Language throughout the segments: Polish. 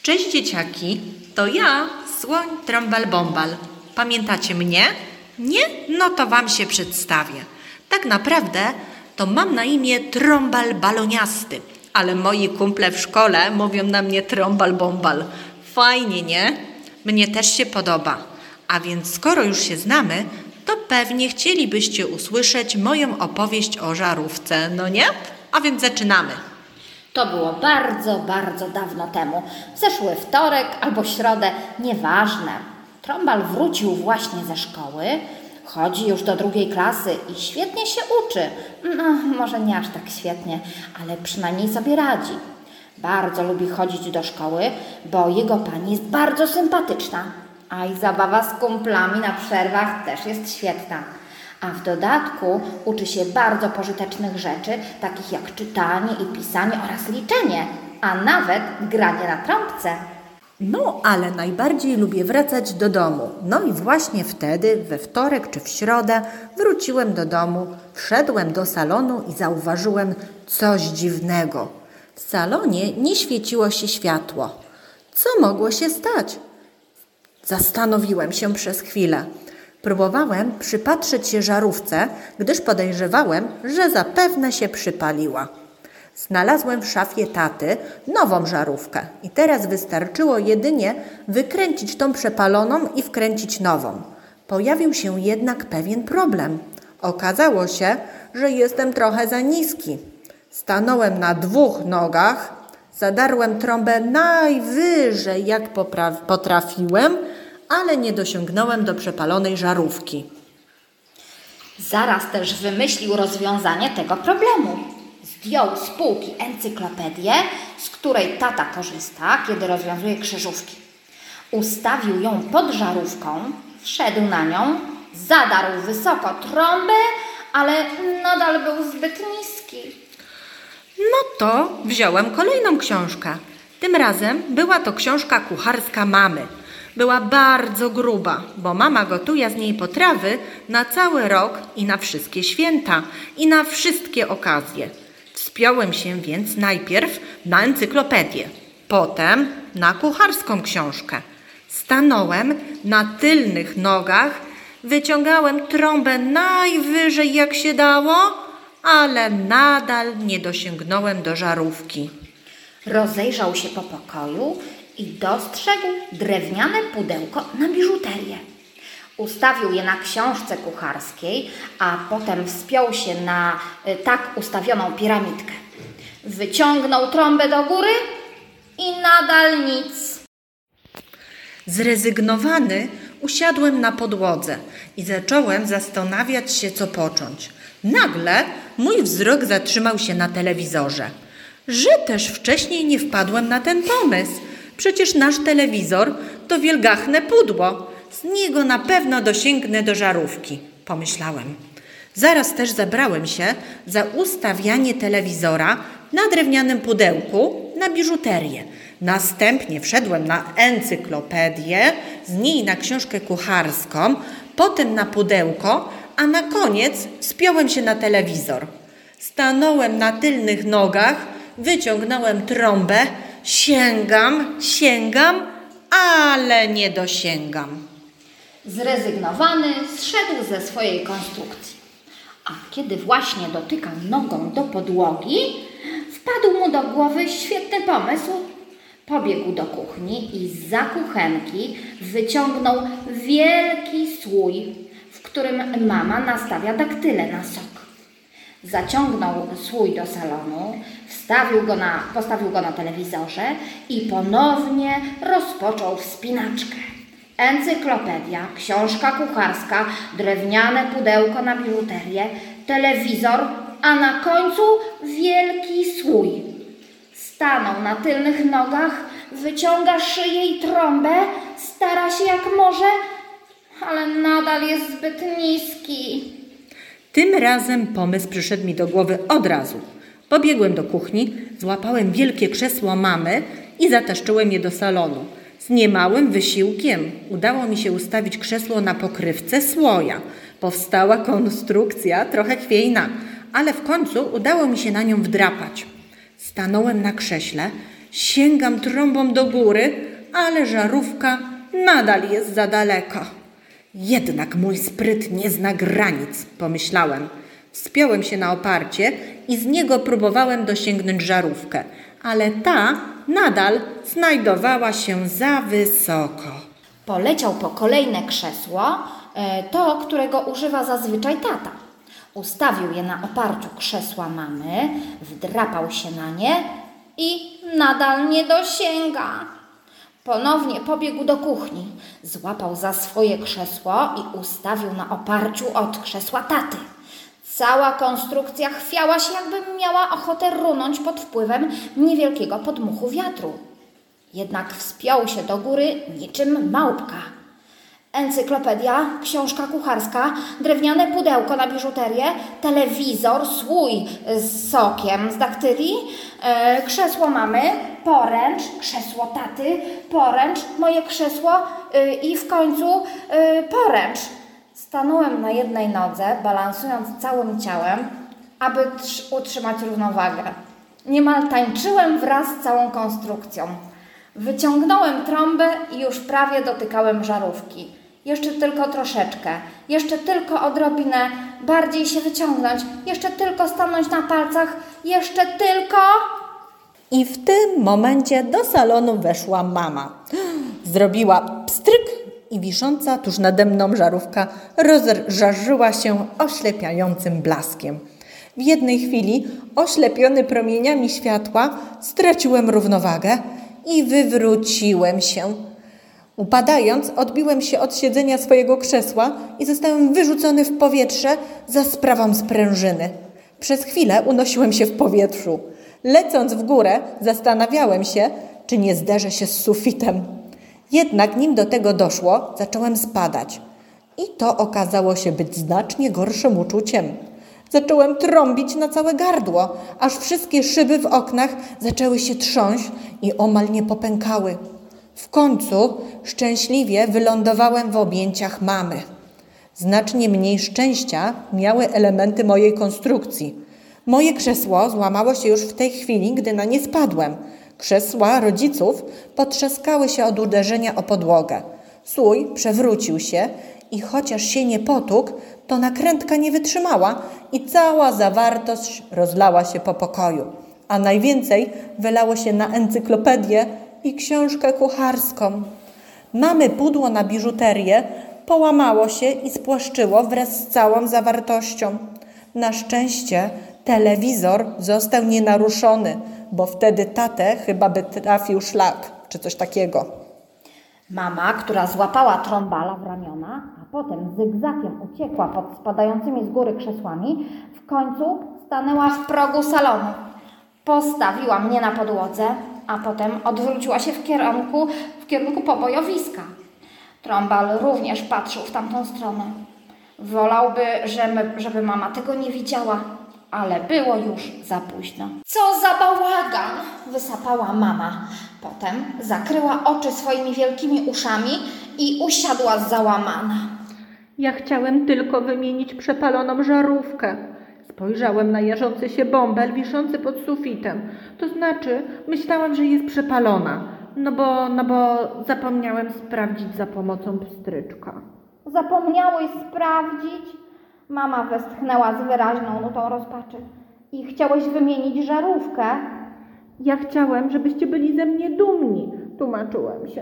Cześć dzieciaki, to ja, Słoń Trąbal Bombal. Pamiętacie mnie? Nie? No to wam się przedstawię. Tak naprawdę to mam na imię Trąbal Baloniasty, ale moi kumple w szkole mówią na mnie Trąbal Bombal. Fajnie, nie? Mnie też się podoba. A więc skoro już się znamy, to pewnie chcielibyście usłyszeć moją opowieść o żarówce, no nie? A więc zaczynamy. To było bardzo, bardzo dawno temu. W zeszły wtorek albo środę, nieważne. Trąbal wrócił właśnie ze szkoły, chodzi już do 2. klasy i świetnie się uczy. No, może nie aż tak świetnie, ale przynajmniej sobie radzi. Bardzo lubi chodzić do szkoły, bo jego pani jest bardzo sympatyczna. A i zabawa z kumplami na przerwach też jest świetna. A w dodatku uczy się bardzo pożytecznych rzeczy, takich jak czytanie i pisanie oraz liczenie, a nawet granie na trąbce. No, ale najbardziej lubię wracać do domu. No i właśnie wtedy, we wtorek czy w środę, wróciłem do domu, wszedłem do salonu i zauważyłem coś dziwnego. W salonie nie świeciło się światło. Co mogło się stać? Zastanowiłem się przez chwilę. Próbowałem przypatrzeć się żarówce, gdyż podejrzewałem, że zapewne się przypaliła. Znalazłem w szafie taty nową żarówkę i teraz wystarczyło jedynie wykręcić tą przepaloną i wkręcić nową. Pojawił się jednak pewien problem. Okazało się, że jestem trochę za niski. Stanąłem na 2 nogach, zadarłem trąbę najwyżej jak potrafiłem, ale nie dosięgnąłem do przepalonej żarówki. Zaraz też wymyślił rozwiązanie tego problemu. Zdjął z półki encyklopedię, z której tata korzysta, kiedy rozwiązuje krzyżówki. Ustawił ją pod żarówką, wszedł na nią, zadarł wysoko trąbę, ale nadal był zbyt niski. No to wziąłem kolejną książkę. Tym razem była to książka kucharska mamy. Była bardzo gruba, bo mama gotuje z niej potrawy na cały rok i na wszystkie święta i na wszystkie okazje. Wspiąłem się więc najpierw na encyklopedię, potem na kucharską książkę. Stanąłem na tylnych nogach, wyciągałem trąbę najwyżej jak się dało, ale nadal nie dosięgnąłem do żarówki. Rozejrzał się po pokoju i dostrzegł drewniane pudełko na biżuterię. Ustawił je na książce kucharskiej, a potem wspiął się na tak ustawioną piramidkę. Wyciągnął trąbę do góry i nadal nic. Zrezygnowany usiadłem na podłodze i zacząłem zastanawiać się, co począć. Nagle mój wzrok zatrzymał się na telewizorze. Że też wcześniej nie wpadłem na ten pomysł. Przecież nasz telewizor to wielgachne pudło. Z niego na pewno dosięgnę do żarówki, pomyślałem. Zaraz też zabrałem się za ustawianie telewizora na drewnianym pudełku na biżuterię. Następnie wszedłem na encyklopedię, z niej na książkę kucharską, potem na pudełko, a na koniec spiąłem się na telewizor. Stanąłem na tylnych nogach, wyciągnąłem trąbę, sięgam, ale nie dosięgam. Zrezygnowany zszedł ze swojej konstrukcji. A kiedy właśnie dotykał nogą do podłogi, wpadł mu do głowy świetny pomysł. Pobiegł do kuchni i zza kuchenki wyciągnął wielki słój, w którym mama nastawia daktyle na sok. Zaciągnął słój do salonu, postawił go na telewizorze i ponownie rozpoczął wspinaczkę. Encyklopedia, książka kucharska, drewniane pudełko na biżuterię, telewizor, a na końcu wielki słój. Stanął na tylnych nogach, wyciąga szyję i trąbę, stara się jak może, ale nadal jest zbyt niski. Tym razem pomysł przyszedł mi do głowy od razu. Pobiegłem do kuchni, złapałem wielkie krzesło mamy i zataszczyłem je do salonu. Z niemałym wysiłkiem udało mi się ustawić krzesło na pokrywce słoja. Powstała konstrukcja trochę chwiejna, ale w końcu udało mi się na nią wdrapać. Stanąłem na krześle Sięgam trąbą do góry, ale żarówka nadal jest za daleko. Jednak mój spryt nie zna granic, pomyślałem. Wspiąłem się na oparcie i z niego próbowałem dosięgnąć żarówkę, ale ta nadal znajdowała się za wysoko. Poleciał po kolejne krzesło, to, którego używa zazwyczaj tata. Ustawił je na oparciu krzesła mamy, wdrapał się na nie i nadal nie dosięga. Ponownie pobiegł do kuchni, złapał za swoje krzesło i ustawił na oparciu od krzesła taty. Cała konstrukcja chwiała się, jakby miała ochotę runąć pod wpływem niewielkiego podmuchu wiatru. Jednak wspiął się do góry niczym małpka. Encyklopedia, książka kucharska, drewniane pudełko na biżuterię, telewizor, słój z sokiem z daktyli, krzesło mamy, poręcz, krzesło taty, poręcz, moje krzesło i w końcu poręcz. Stanąłem na jednej nodze, balansując całym ciałem, aby utrzymać równowagę. Niemal tańczyłem wraz z całą konstrukcją. Wyciągnąłem trąbę i już prawie dotykałem żarówki. Jeszcze tylko troszeczkę, jeszcze tylko odrobinę bardziej się wyciągnąć, jeszcze tylko stanąć na palcach, jeszcze tylko... I w tym momencie do salonu weszła mama. Zrobiła pstryk i wisząca tuż nade mną żarówka rozżarzyła się oślepiającym blaskiem. W jednej chwili, oślepiony promieniami światła, straciłem równowagę i wywróciłem się. Upadając, odbiłem się od siedzenia swojego krzesła i zostałem wyrzucony w powietrze za sprawą sprężyny. Przez chwilę unosiłem się w powietrzu. Lecąc w górę, zastanawiałem się, czy nie zderzę się z sufitem. Jednak nim do tego doszło, zacząłem spadać. I to okazało się być znacznie gorszym uczuciem. Zacząłem trąbić na całe gardło, aż wszystkie szyby w oknach zaczęły się trząść i omal nie popękały. W końcu szczęśliwie wylądowałem w objęciach mamy. Znacznie mniej szczęścia miały elementy mojej konstrukcji. Moje krzesło złamało się już w tej chwili, gdy na nie spadłem. Krzesła rodziców potrzaskały się od uderzenia o podłogę. Słój przewrócił się i chociaż się nie potłukł, to nakrętka nie wytrzymała i cała zawartość rozlała się po pokoju. A najwięcej wylało się na encyklopedię i książkę kucharską. Mamy pudło na biżuterię połamało się i spłaszczyło wraz z całą zawartością. Na szczęście telewizor został nienaruszony, bo wtedy tatę chyba by trafił szlak czy coś takiego. Mama, która złapała trąbala w ramiona, a potem zygzakiem uciekła pod spadającymi z góry krzesłami, w końcu stanęła w progu salonu. Postawiła mnie na podłodze, a potem odwróciła się w kierunku pobojowiska. Trąbal również patrzył w tamtą stronę. Wolałby, żeby mama tego nie widziała, ale było już za późno. Co za bałagan! Wysapała mama. Potem zakryła oczy swoimi wielkimi uszami i usiadła załamana. Ja chciałem tylko wymienić przepaloną żarówkę. Spojrzałem na jarzący się bąbel wiszący pod sufitem. To znaczy, myślałem, że jest przepalona. No bo zapomniałem sprawdzić za pomocą pstryczka. Zapomniałeś sprawdzić? Mama westchnęła z wyraźną nutą rozpaczy. I chciałeś wymienić żarówkę? Ja chciałem, żebyście byli ze mnie dumni, tłumaczyłem się.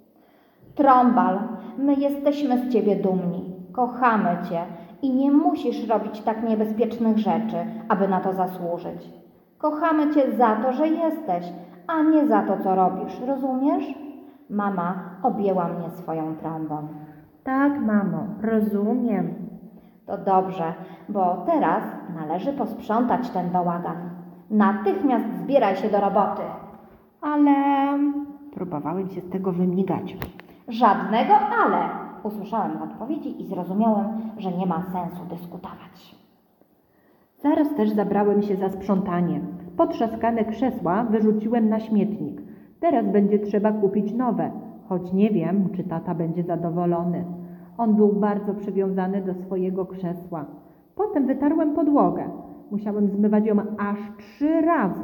Trąbal, my jesteśmy z ciebie dumni. Kochamy cię i nie musisz robić tak niebezpiecznych rzeczy, aby na to zasłużyć. Kochamy cię za to, że jesteś, a nie za to, co robisz. Rozumiesz? Mama objęła mnie swoją trąbą. Tak, mamo, rozumiem. To dobrze, bo teraz należy posprzątać ten bałagan. Natychmiast zbieraj się do roboty. Ale... próbowałem się z tego wymigać. Żadnego ale. Usłyszałem odpowiedzi i zrozumiałem, że nie ma sensu dyskutować. Zaraz też zabrałem się za sprzątanie. Potrzaskane krzesła wyrzuciłem na śmietnik. Teraz będzie trzeba kupić nowe, choć nie wiem, czy tata będzie zadowolony. On był bardzo przywiązany do swojego krzesła. Potem wytarłem podłogę. Musiałem zmywać ją aż 3 razy.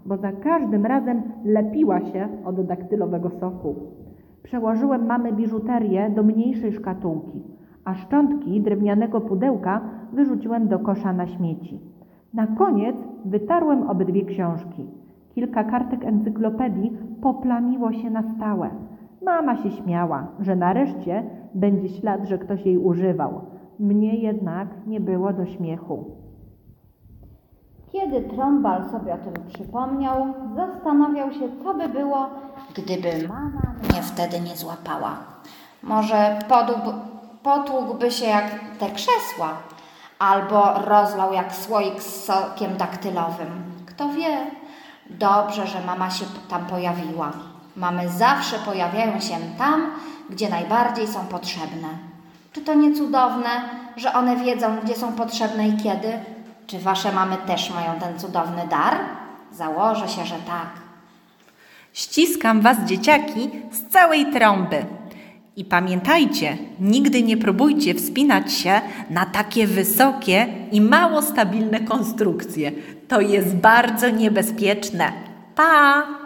bo za każdym razem lepiła się od daktylowego soku. Przełożyłem mamy biżuterię do mniejszej szkatułki, a szczątki drewnianego pudełka wyrzuciłem do kosza na śmieci. Na koniec wytarłem obydwie książki. Kilka kartek encyklopedii poplamiło się na stałe. Mama się śmiała, że nareszcie będzie ślad, że ktoś jej używał. Mnie jednak nie było do śmiechu. Kiedy Trąbal sobie o tym przypomniał, zastanawiał się, co by było, gdyby mama mnie wtedy nie złapała. Może potłukłby się jak te krzesła, albo rozlał jak słoik z sokiem daktylowym. Kto wie? Dobrze, że mama się tam pojawiła. Mamy zawsze pojawiają się tam, gdzie najbardziej są potrzebne. Czy to nie cudowne, że one wiedzą, gdzie są potrzebne i kiedy? Czy wasze mamy też mają ten cudowny dar? Założę się, że tak. Ściskam was, dzieciaki, z całej trąby. I pamiętajcie, nigdy nie próbujcie wspinać się na takie wysokie i mało stabilne konstrukcje. To jest bardzo niebezpieczne. Pa!